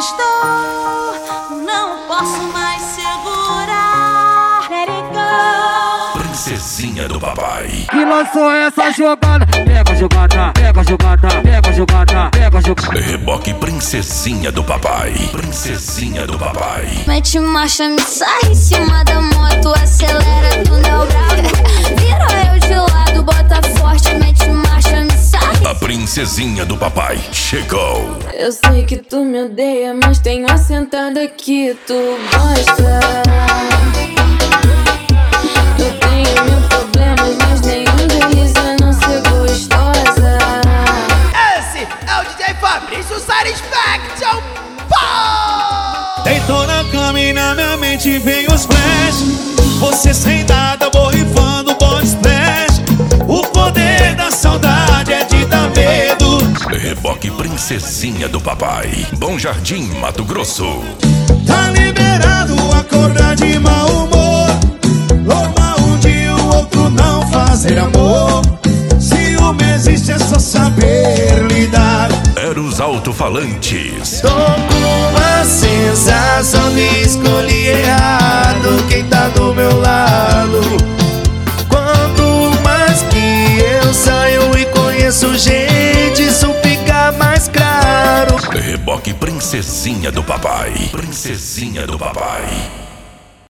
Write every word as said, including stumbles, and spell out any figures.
estou, não posso mais segurar. Let it go. Princesinha do papai. Que lançou essa jogada? Pega a jogada, pega a jogada, pega a jogada, pega a jogada. Reboque Princesinha do papai. Princesinha do papai. Mete marcha, me sai em cima da moto, acelera do neo bravo. Vira eu de lado, bota forte, mete marcha, me sai. A Princesinha do papai chegou. Eu sei que tu me odeia, mas tenho assentada que tu gosta. Eu tenho mil problemas, mas nenhum deles é não ser gostosa. Esse é o D J Fabrício Satisfaction. Deitou na cama e na minha mente vem os flash. Você sem nada, borrifando body splash. O poder da saudade é de dar medo. Reboque Princesinha do papai. Bom Jardim, Mato Grosso. Tá liberado acordar de mau humor. Normal um dia o outro não fazer amor. Ciúme existe, é só saber lidar. Eros Alto-Falantes. Tô com a sensação de escolher errado quem tá do meu lado. Quanto mais que eu saio e conheço gente, isso fica mais claro. Reboque Princesinha do papai. Princesinha do papai.